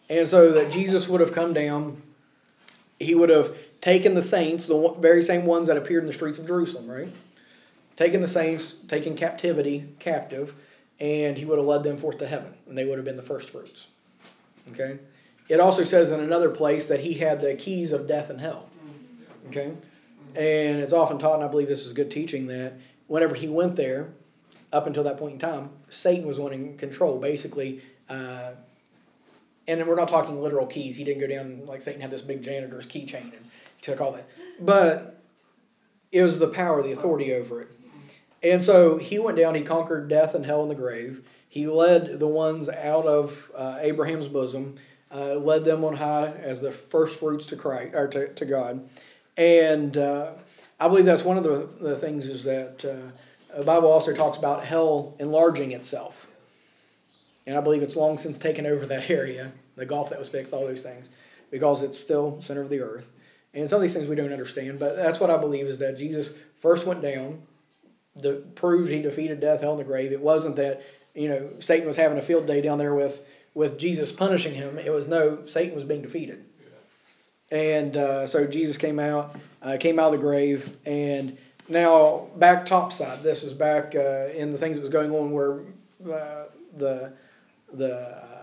And so that Jesus would have come down, he would have taken the saints, the very same ones that appeared in the streets of Jerusalem, right? Taken the saints, taken captivity captive, and he would have led them forth to heaven, and they would have been the first fruits. Okay? It also says in another place that he had the keys of death and hell. Okay? And it's often taught, and I believe this is good teaching, that whenever he went there, up until that point in time, Satan was wanting control. Basically, uh, and we're not talking literal keys. He didn't go down like Satan had this big janitor's keychain and he took all that. But it was the power, the authority over it. And so he went down, he conquered death and hell and the grave. He led the ones out of uh, Abraham's bosom, uh, led them on high as the first fruits to Christ, or to, to God. And uh, I believe that's one of the, the things is that uh, the Bible also talks about hell enlarging itself. And I believe it's long since taken over that area, the gulf that was fixed, all those things, because it's still center of the earth. And some of these things we don't understand, but that's what I believe is that Jesus first went down, the, proved he defeated death, hell, and the grave. It wasn't that, you know, Satan was having a field day down there with, with Jesus punishing him. It was no, Satan was being defeated. Yeah. And uh, so Jesus came out, uh, came out of the grave, and now back topside. This is back uh, in the things that was going on where uh, the the uh,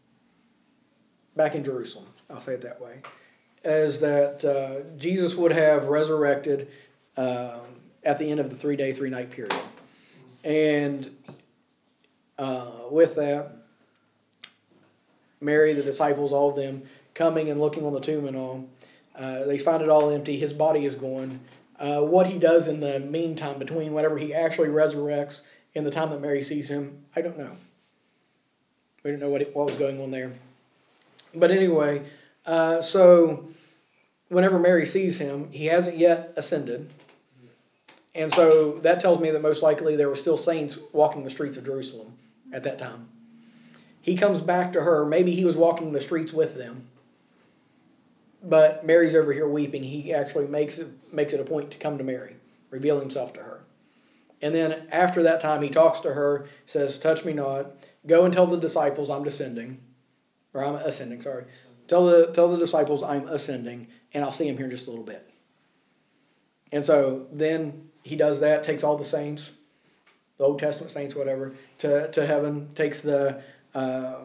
back in Jerusalem. I'll say it that way. Is that uh, Jesus would have resurrected um, at the end of the three-day, three-night period. And uh, with that, Mary, the disciples, all of them, coming and looking on the tomb and all, uh, they find it all empty. His body is gone. Uh, what he does in the meantime between whenever he actually resurrects and the time that Mary sees him, I don't know. We don't know what, it, what was going on there. But anyway, uh, so whenever Mary sees him, he hasn't yet ascended. And so that tells me that most likely there were still saints walking the streets of Jerusalem at that time. He comes back to her. Maybe he was walking the streets with them. But Mary's over here weeping. He actually makes it, makes it a point to come to Mary, reveal himself to her. And then after that time, he talks to her, says, touch me not. Go and tell the disciples I'm descending. Or I'm ascending, sorry. Tell the tell the disciples I'm ascending, and I'll see him here in just a little bit. And so then he does that, takes all the saints, the Old Testament saints, whatever, to, to heaven, takes the uh,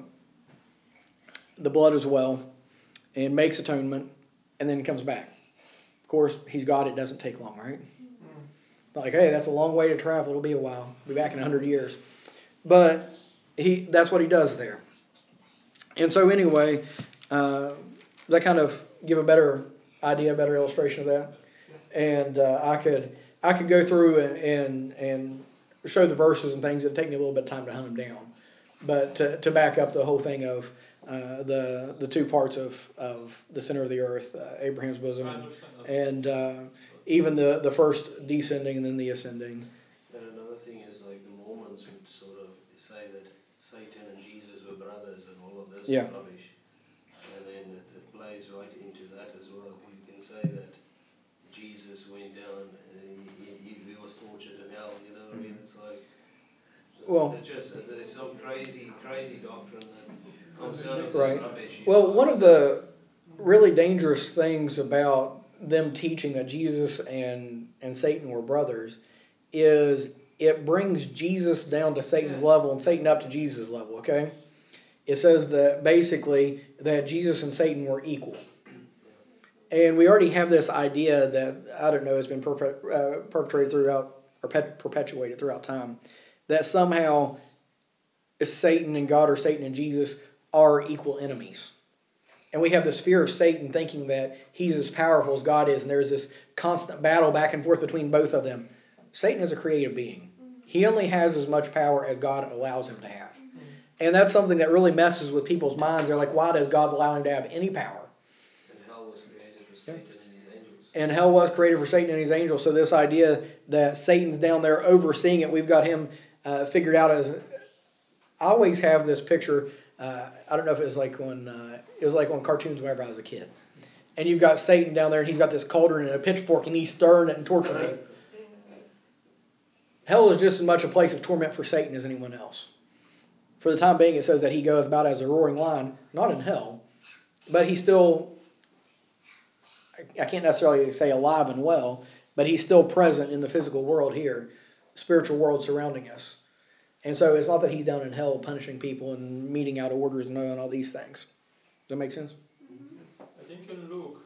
the blood as well, and makes atonement, and then comes back. Of course, he's God, it doesn't take long, right? Not like, hey, that's a long way to travel, it'll be a while. We'll be back in a hundred years. But he that's what he does there. And so anyway, uh, that kind of give a better idea, a better illustration of that. And uh, I could I could go through and, and and show the verses and things. It'd take me a little bit of time to hunt them down. But to, to back up the whole thing of uh, the the two parts of, of the center of the earth, uh, Abraham's bosom, and uh, even the, the first descending and then the ascending. And another thing is like the Mormons would sort of say that Satan and Jesus were brothers and all of this yeah. rubbish. And then it, it plays right into that as well. You can say that Jesus went down and he, he, he was tortured in hell, you know what I mean? It's like, well, it's just, there's some crazy, crazy doctrine that comes out of right. this rubbish. Well, know? one of the really dangerous things about them teaching that Jesus and, and Satan were brothers is it brings Jesus down to Satan's level and Satan up to Jesus' level, okay? It says that basically that Jesus and Satan were equal. And we already have this idea that, I don't know, has been perpet- uh, perpetrated throughout, or pet- perpetuated throughout time, that somehow Satan and God or Satan and Jesus are equal enemies. And we have this fear of Satan thinking that he's as powerful as God is, and there's this constant battle back and forth between both of them. Satan is a creative being. He only has as much power as God allows him to have. And that's something that really messes with people's minds. They're like, why does God allow him to have any power? And hell was created for Satan and his angels. And hell was created for Satan and his angels. So this idea that Satan's down there overseeing it, we've got him uh, figured out as... I always have this picture... Uh, I don't know if it was like on uh, it was like on cartoons whenever I was a kid. And you've got Satan down there, and he's got this cauldron and a pitchfork, and he's stirring it and torturing people. Hell is just as much a place of torment for Satan as anyone else. For the time being, it says that he goeth about as a roaring lion, not in hell, but he's still, I can't necessarily say alive and well, but he's still present in the physical world here, spiritual world surrounding us. And so it's not that he's down in hell punishing people and meting out orders and all, and all these things. Does that make sense? I think in Luke,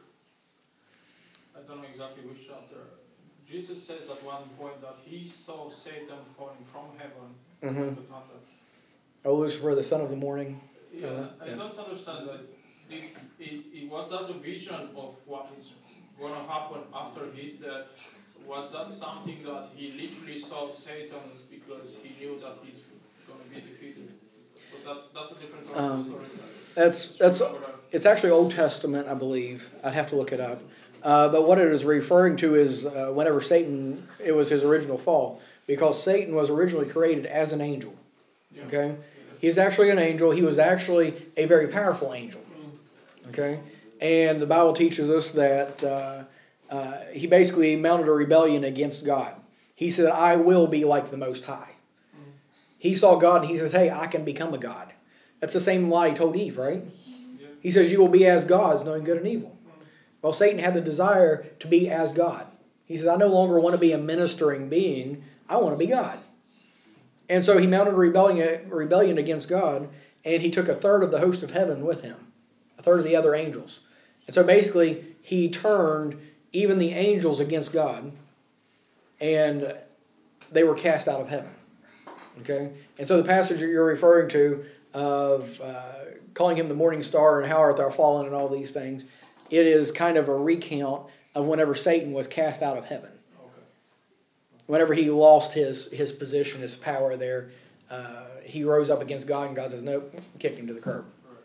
I don't know exactly which chapter, Jesus says at one point that he saw Satan falling from heaven Mm-hmm. like the thunder. Oh, Lucifer, the son of the morning. Yeah, Uh, I yeah. don't understand that. Did it, it was that a vision of what is going to happen after his death? Was that something that he literally saw Satan because he knew that he's going to be defeated? But that's that's a different Um, story. That's that's it's actually Old Testament, I believe. I'd have to look it up. Uh, but what it is referring to is uh, whenever Satan, it was his original fall, because Satan was originally created as an angel. Yeah. Okay, he's actually an angel. He was actually a very powerful angel. Okay, and the Bible teaches us that uh, uh, he basically mounted a rebellion against God. He said, "I will be like the Most High." He saw God and he says, "Hey, I can become a god." That's the same lie he told Eve, right? Yeah. He says, "You will be as gods, knowing good and evil." Well, Satan had the desire to be as God. He says, "I no longer want to be a ministering being. I want to be God." And so he mounted a rebellion, rebellion against God, and he took a third of the host of heaven with him, a third of the other angels. And so basically, he turned even the angels against God, and they were cast out of heaven. Okay, and so the passage that you're referring to of uh, calling him the morning star and how art thou fallen and all these things, it is kind of a recount of whenever Satan was cast out of heaven. Okay. Whenever he lost his his position, his power there, uh, he rose up against God, and God says, "Nope," kicked him to the curb. Right.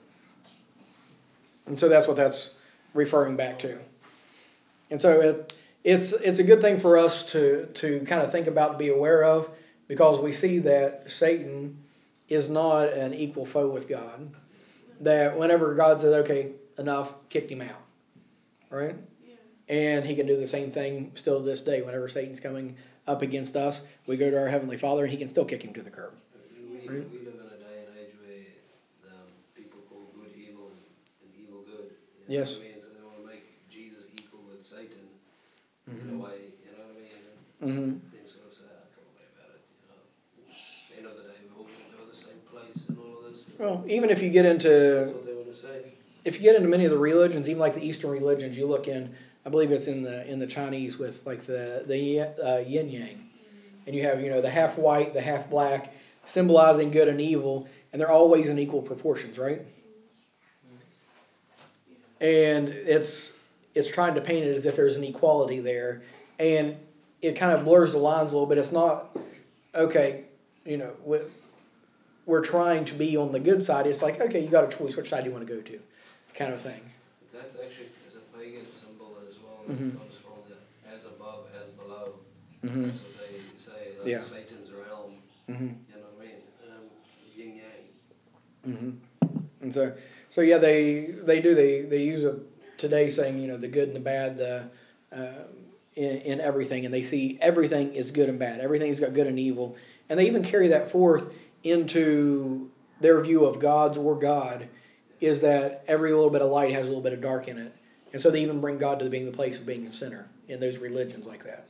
And so that's what that's referring back to. And so it, it's it's a good thing for us to to kind of think about and be aware of, because we see that Satan is not an equal foe with God. That whenever God says, "Okay, enough," kicked him out. Right? Yeah. And he can do the same thing still to this day. Whenever Satan's coming up against us, we go to our Heavenly Father and he can still kick him to the curb. We, Right? we live in a day and age where um, people call good evil and, and evil good. You know Yes. what I mean? So they want to make Jesus equal with Satan Mm-hmm. in a way, you know what I mean? And Mm-hmm. then sort of say, ah, don't worry about it, you know. At the end of the day, we're all going to go to the same place and all of this. You know? Well, even if you get into That's what they want to say. if you get into many of the religions, even like the Eastern religions, you look in, I believe it's in the in the Chinese with like the the uh, yin yang, and you have you know the half white, the half black, symbolizing good and evil, and they're always in equal proportions, right? And it's it's trying to paint it as if there's an equality there, and it kind of blurs the lines a little bit. It's not okay, you know. We're trying to be on the good side. It's like, okay, you got a choice. Which side do you want to go to? Kind of thing. That actually is a pagan symbol as well. That Mm-hmm. comes from the as above, as below. Mm-hmm. That's what they say. That's Yeah. Satan's realm. Mm-hmm. You know what I mean? Um, yin yang. Mm-hmm. And so, so yeah, they they do they they use it today, saying you know the good and the bad, the uh, in, in everything, and they see everything is good and bad. Everything's got good and evil, and they even carry that forth into their view of gods or God, is that every little bit of light has a little bit of dark in it. And so they even bring God to being the place of being a sinner in those religions like that.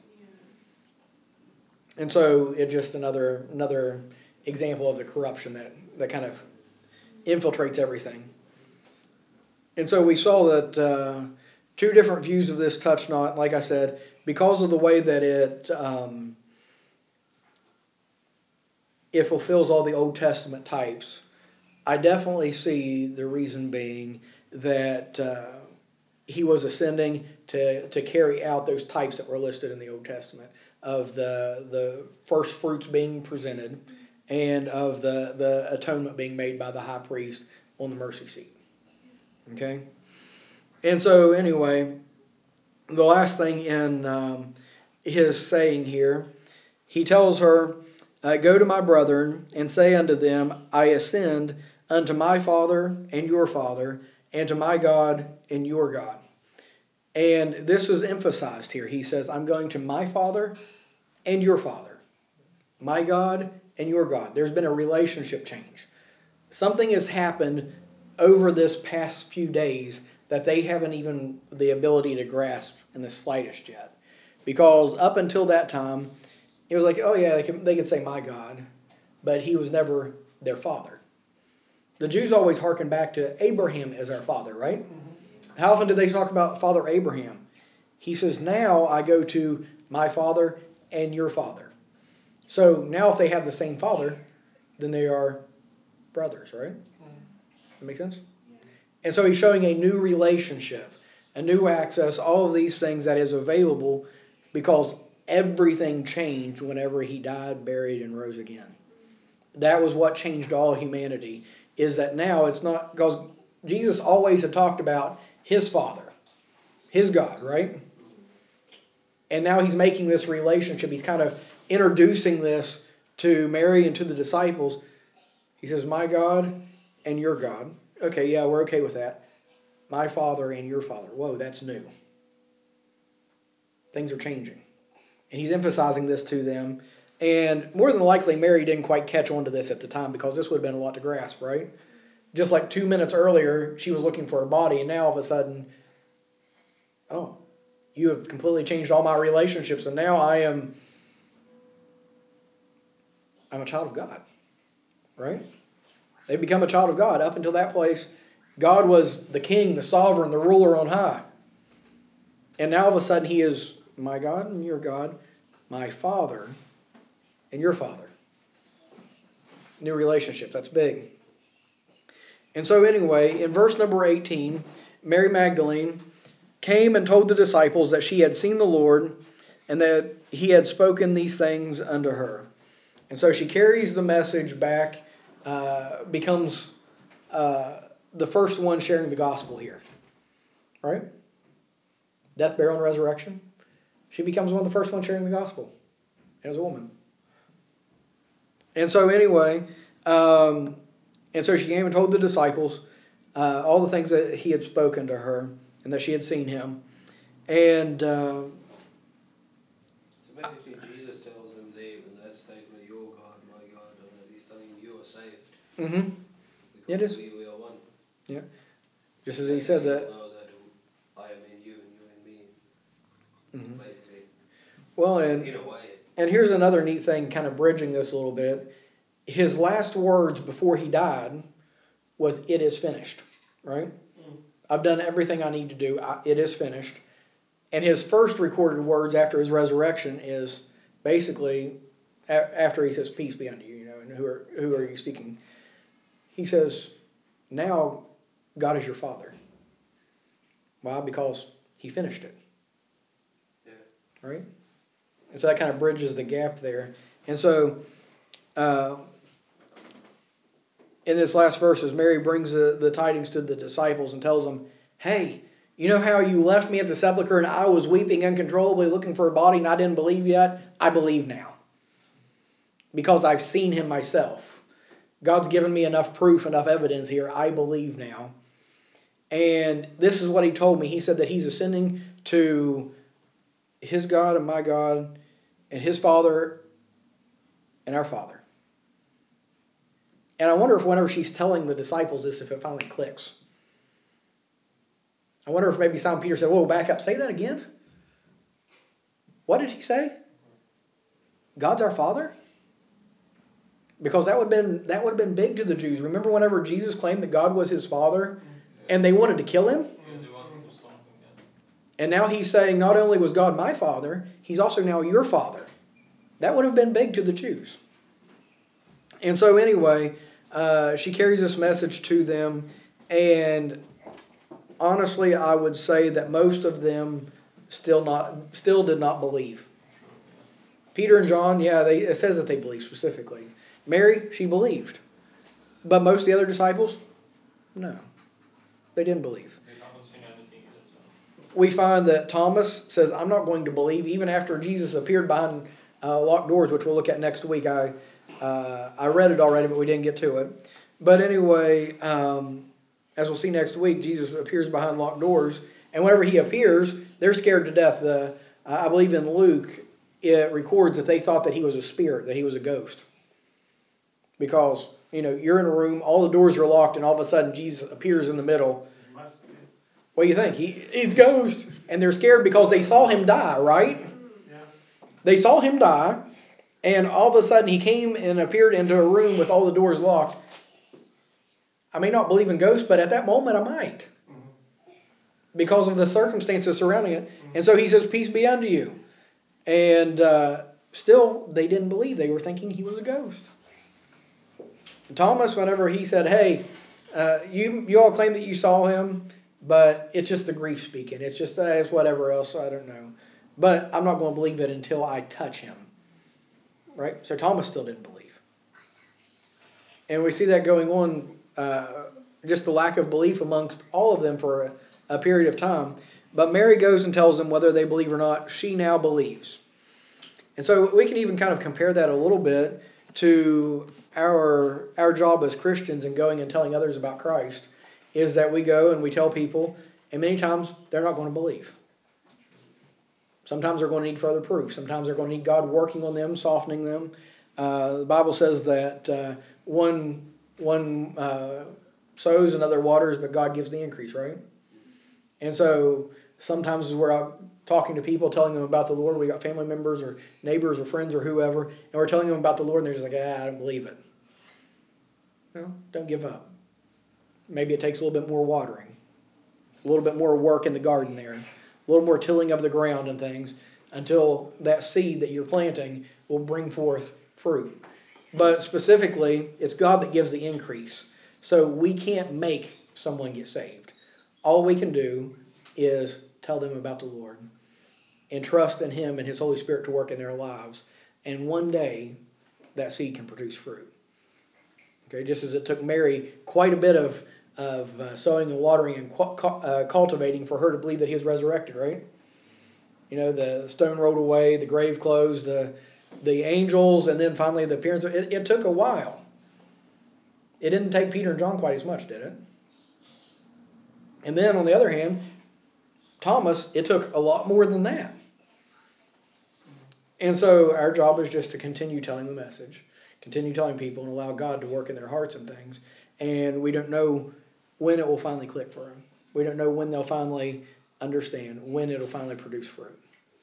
And so it's just another another example of the corruption that, that kind of infiltrates everything. And so we saw that uh, two different views of this touch not, like I said, because of the way that it um, it fulfills all the Old Testament types. I definitely see the reason being that uh, he was ascending to, to carry out those types that were listed in the Old Testament of the the first fruits being presented and of the, the atonement being made by the high priest on the mercy seat. Okay? And so anyway, the last thing in um, his saying here, he tells her, uh, "Go to my brethren and say unto them, I ascend unto my Father and your Father, and to my God and your God." And this was emphasized here. He says, I'm going to my Father and your Father. My God and your God. There's been a relationship change. Something has happened over this past few days that they haven't even the ability to grasp in the slightest yet. Because up until that time, it was like, oh yeah, they could, they could say my God, but he was never their father. The Jews always hearken back to Abraham as our father, right? Mm-hmm. How often do they talk about Father Abraham? He says, now I go to my father and your father. So now if they have the same father, then they are brothers, right? That make sense? And so he's showing a new relationship, a new access, all of these things that is available because everything changed whenever he died, buried, and rose again. That was what changed all humanity, is that now it's not, because Jesus always had talked about his Father, his God, right? And now he's making this relationship. He's kind of introducing this to Mary and to the disciples. He says, my God and your God. Okay, yeah, we're okay with that. My Father and your Father. Whoa, that's new. Things are changing. And he's emphasizing this to them. And more than likely, Mary didn't quite catch on to this at the time because this would have been a lot to grasp, right? Just like two minutes earlier, she was looking for a body, and now all of a sudden, oh, you have completely changed all my relationships, and now I am, I'm a child of God, right? They become a child of God. Up until that place, God was the king, the sovereign, the ruler on high. And now all of a sudden he is my God and your God, my Father and your Father. New relationship. That's big. And so anyway, in verse number eighteen, Mary Magdalene came and told the disciples that she had seen the Lord and that he had spoken these things unto her. And so she carries the message back, uh, becomes uh, the first one sharing the gospel here. Right? Death, burial, and resurrection. She becomes one of the first ones sharing the gospel as a woman. And so anyway, um, and so she came and told the disciples uh, all the things that he had spoken to her and that she had seen him. And uh, so basically Jesus tells them there in that statement, your God, my God, and that he's telling them you are saved. Mm-hmm. Because it is. we, we are one. Yeah. Just as he said that. Know that I am in you and you in me. Mm-hmm. Basically. Well, and in a way. And here's another neat thing, kind of bridging this a little bit. His last words before he died was, "It is finished." Right? Mm. I've done everything I need to do. I, it is finished. And his first recorded words after his resurrection is basically a- after he says, "Peace be unto you." You know, and who are who are you seeking? He says, "Now God is your Father." Why? Because he finished it. Yeah. Right? And so that kind of bridges the gap there. And so, uh, in this last verses, Mary brings the, the tidings to the disciples and tells them, hey, you know how you left me at the sepulchre and I was weeping uncontrollably looking for a body and I didn't believe yet? I believe now. Because I've seen him myself. God's given me enough proof, enough evidence here. I believe now. And this is what he told me. He said that he's ascending to his God and my God and his Father and our Father. And I wonder if whenever she's telling the disciples this, if it finally clicks. I wonder if maybe Simon Peter said, whoa, back up. Say that again? What did he say? God's our Father? Because that would have been that would have been big to the Jews. Remember whenever Jesus claimed that God was his Father and they wanted to kill him? Yeah, they wanted to stone him, yeah. And now he's saying not only was God my Father, he's also now your Father. That would have been big to the Jews. And so anyway, uh, she carries this message to them, and honestly, I would say that most of them still not still did not believe. Peter and John, yeah, they, it says that they believed specifically. Mary, she believed. But most of the other disciples, no. They didn't believe. They haven't seen anything yet. So. We find that Thomas says, I'm not going to believe, even after Jesus appeared behind uh, locked doors, which we'll look at next week. I uh, I read it already, but we didn't get to it. But anyway, um, as we'll see next week, Jesus appears behind locked doors. And whenever he appears, they're scared to death. The, I believe in Luke, it records that they thought that he was a spirit, that he was a ghost. Because you know, you're in a room, all the doors are locked, and all of a sudden Jesus appears in the middle. What do you think? He, he's a ghost. And they're scared because they saw him die, right? Yeah. They saw him die, and all of a sudden he came and appeared into a room with all the doors locked. I may not believe in ghosts, but at that moment I might. Mm-hmm. Because of the circumstances surrounding it. Mm-hmm. And so he says, peace be unto you. And uh, still, they didn't believe. They were thinking he was a ghost. And Thomas, whenever he said, hey, uh, you you all claim that you saw him, but it's just the grief speaking. It's just uh, it's whatever else, I don't know. But I'm not going to believe it until I touch him. Right? So Thomas still didn't believe. And we see that going on, uh, just the lack of belief amongst all of them for a, a period of time. But Mary goes and tells them whether they believe or not, she now believes. And so we can even kind of compare that a little bit to our our job as Christians in going and telling others about Christ, is that we go and we tell people, and many times they're not going to believe. Sometimes they're going to need further proof. Sometimes they're going to need God working on them, softening them. Uh, the Bible says that uh, one one uh, sows, another waters, but God gives the increase, right? And so sometimes we're out talking to people, telling them about the Lord. We got family members or neighbors or friends or whoever, and we're telling them about the Lord, and they're just like, ah, I don't believe it. No, don't give up. Maybe it takes a little bit more watering, a little bit more work in the garden there, a little more tilling of the ground and things, until that seed that you're planting will bring forth fruit. But specifically, it's God that gives the increase. So we can't make someone get saved. All we can do is tell them about the Lord and trust in Him and His Holy Spirit to work in their lives. And one day, that seed can produce fruit. Okay, just as it took Mary quite a bit of, of uh, sowing and watering and cu- uh, cultivating for her to believe that He was resurrected, right? You know, the stone rolled away, the grave closed, the, the angels, and then finally the appearance. Of, it, it took a while. It didn't take Peter and John quite as much, did it? And then, on the other hand, Thomas, it took a lot more than that. And so our job is just to continue telling the message, continue telling people, and allow God to work in their hearts and things. And we don't know when it will finally click for them. We don't know when they'll finally understand, when it'll finally produce fruit.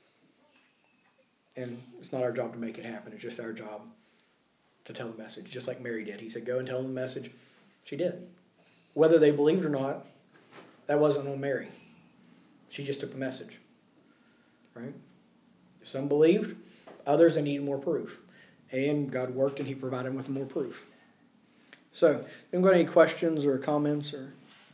And it's not our job to make it happen. It's just our job to tell the message, just like Mary did. He said, go and tell them the message. She did. Whether they believed or not, that wasn't on Mary. She just took the message. Right? Some believed, others they needed more proof. And God worked and He provided them with more proof. So, anyone got any questions or comments? Or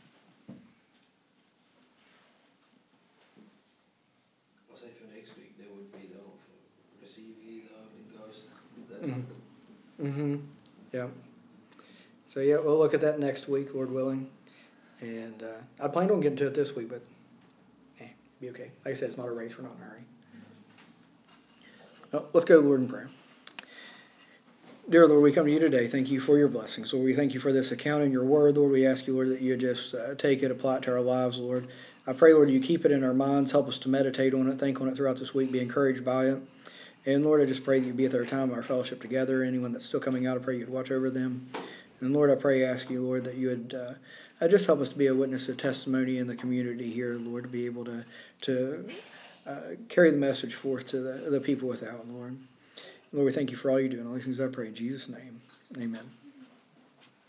I'll say for next week there would be the receive ye the Holy Ghost. Mm-hmm. mm-hmm. Yeah. So yeah, we'll look at that next week, Lord willing. And uh, I plan on getting to it this week, but eh, be okay. Like I said, it's not a race. We're not in a hurry. Well, let's go to the Lord in prayer. Dear Lord, we come to you today. Thank you for your blessings. Lord, we thank you for this account in your word. Lord, we ask you, Lord, that you just uh, take it, apply it to our lives, Lord. I pray, Lord, you keep it in our minds. Help us to meditate on it, think on it throughout this week, be encouraged by it. And Lord, I just pray that you be at our time, our fellowship together. Anyone that's still coming out, I pray you'd watch over them. And Lord, I pray, ask you, Lord, that you would uh, just help us to be a witness of testimony in the community here, Lord, to be able to to uh, carry the message forth to the, the people without, Lord. Lord, we thank you for all you do. And all these things I pray in Jesus' name. Amen.